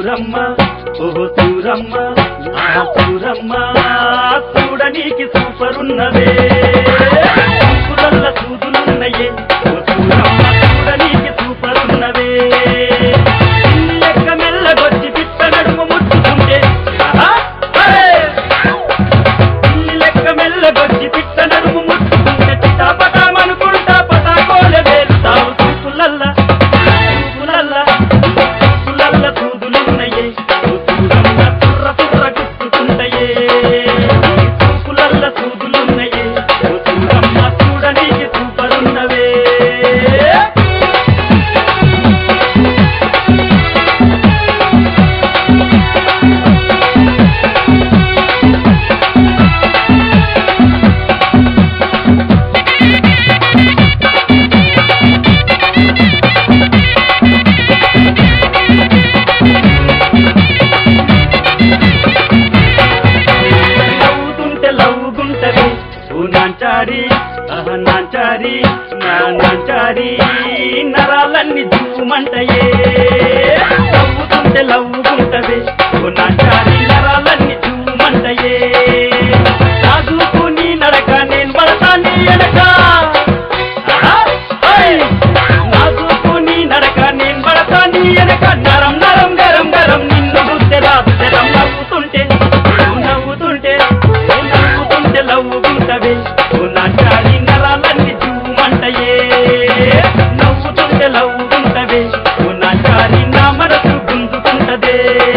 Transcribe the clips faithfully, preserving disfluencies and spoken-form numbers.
సూరమ్మ ఓ సూరమ్మ ఆ సూరమ్మ చూడనీకి సూపరున్నవే సూపులల్ల సూదులున్నయే ఓ సూరమ్మ చూడనీకి సూపరున్నవే లెక్క మెల్లగొచ్చి పిట్ట నడుము ముట్టుకుంటే లెక్క మెల్లగొచ్చి పిట్ట నడుము ముట్టుకుంటే చిటాపటామనుకుంటా పటాకోలే వేలుతావు సూపులల్ల సూపులల్ల సూపులల్ల సూదులున్నయే ఓ సూరమ్మ తుర్ర తుర్ర గుచ్చుకుంటయే సూపులల్ల సూదులున్నయే ఓ సూరమ్మ చూడనీకి సూపరున్నవే లవ్వుతుంటే లవ్వుగుంటది ఓ నాంచారి ఆహ నాంచారి నా నాంచారి నరాలన్నీ జూమంటయే లవ్వుతుంటే లవ్వుగుంటది ఓ నాంచారి నరాలన్నీ జూమంటయే నాజూకు నీ నడక నేను పడతా నీ ఎడక నాజూకు నీ నడక నేను పడతా నీ ఎడక నరం నరం గరం గరం నిన్ను గుర్తె రాత్రం నవ్వుతుంటే నువ్వు నవ్వుతుంటే నువ్వు నవ్వుతుంటే లవ్వుకుంటవే ఓ నాంచారి నరాలన్నీ జూమంటయే నవ్వుతుంటే లవ్వుకుంటవే ఓ నాంచారి నా మనసు గుంజుకుంటదే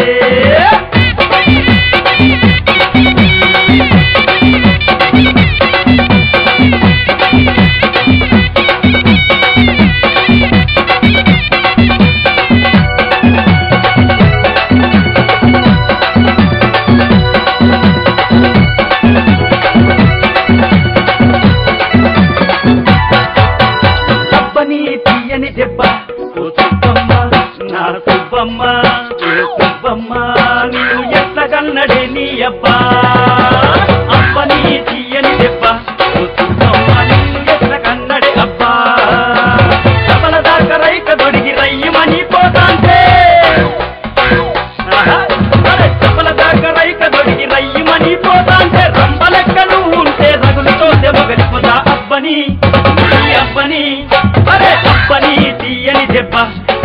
అబ్బని తీయని దెబ్బ ఓ సుబ్బమ్మ నా సుబ్బమ్మ ఓ సుబ్బమ్మ నీవు ఎట్ల కన్నడే నీ అబ్బా అబ్బని తీయని దెబ్బ ఓ సుబ్బమ్మ నిన్ను ఎట్ల కన్నడే అబ్బా సబల దాకా రైక దొడిగి రయ్యమని పోతాంటే సబల దాకా రైక దొడిగి రయ్యమని పోతాంటే రంబలెక్కలు ఉంటే రగులుతో దెబ్బగలిపోతా అబ్బని నీ అబ్బని అరే అబ్బని తీయని దెబ్బ